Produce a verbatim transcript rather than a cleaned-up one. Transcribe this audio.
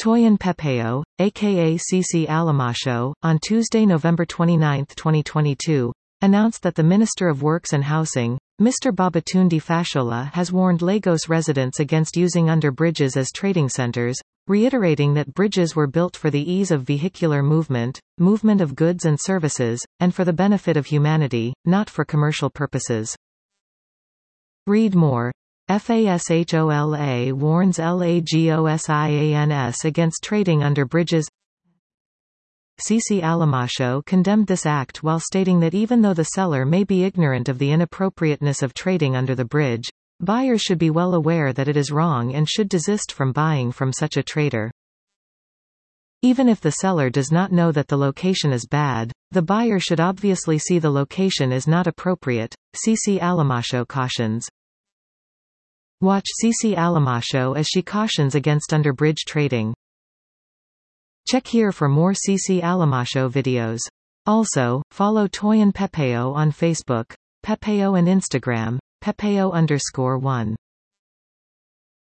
Toyin Pepeo, aka Cici Alamacho, on Tuesday, November twenty-ninth, twenty twenty-two, announced that the Minister of Works and Housing, Mister Babatunde Fashola, has warned Lagos residents against using under bridges as trading centers, reiterating that bridges were built for the ease of vehicular movement, movement of goods and services, and for the benefit of humanity, not for commercial purposes. Read more. FASHOLA warns Lagosians against trading under bridges. Cici Alamacho condemned this act while stating that even though the seller may be ignorant of the inappropriateness of trading under the bridge, buyers should be well aware that it is wrong and should desist from buying from such a trader. Even if the seller does not know that the location is bad, the buyer should obviously see the location is not appropriate, Cici Alamacho cautions. Watch Cici Alamacho as she cautions against underbridge trading. Check here for more Cici Alamacho videos. Also, follow Toyin Pepeo on Facebook, Pepeo and Instagram, Pepeo underscore one.